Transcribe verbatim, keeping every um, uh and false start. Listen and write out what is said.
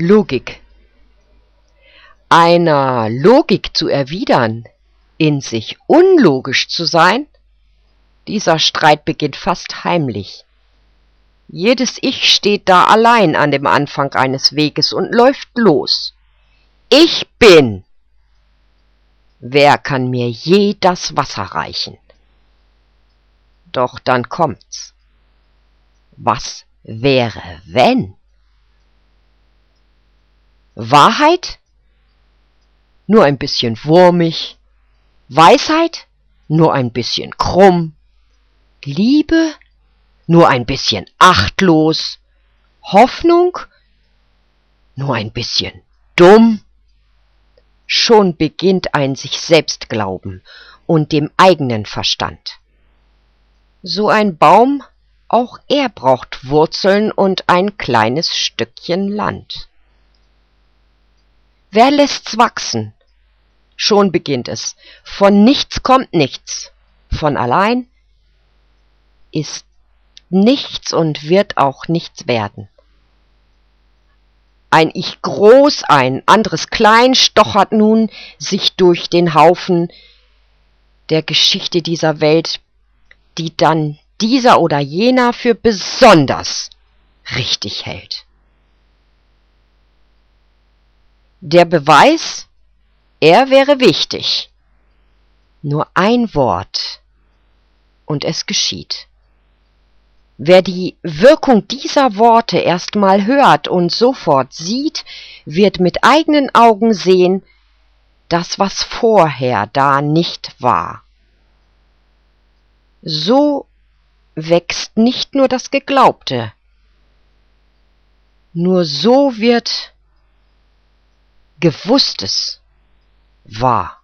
Logik. Einer Logik zu erwidern, in sich unlogisch zu sein, dieser Streit beginnt fast heimlich. Jedes Ich steht da allein an dem Anfang eines Weges und läuft los. Ich bin. Wer kann mir je das Wasser reichen? Doch dann kommt's. Was wäre, wenn? Wahrheit? Nur ein bisschen wurmig. Weisheit? Nur ein bisschen krumm. Liebe? Nur ein bisschen achtlos. Hoffnung? Nur ein bisschen dumm. Schon beginnt ein sich selbst Glauben und dem eigenen Verstand. So ein Baum, auch er braucht Wurzeln und ein kleines Stückchen Land. Wer lässt's wachsen? Schon beginnt es. Von nichts kommt nichts. Von allein ist nichts und wird auch nichts werden. Ein Ich groß, ein anderes klein, stochert nun sich durch den Haufen der Geschichte dieser Welt, die dann dieser oder jener für besonders richtig hält. Der Beweis, er wäre wichtig. Nur ein Wort und es geschieht. Wer die Wirkung dieser Worte erstmal hört und sofort sieht, wird mit eigenen Augen sehen, das, was vorher da nicht war. So wächst nicht nur das Geglaubte, nur so wird Gewusstes wahr.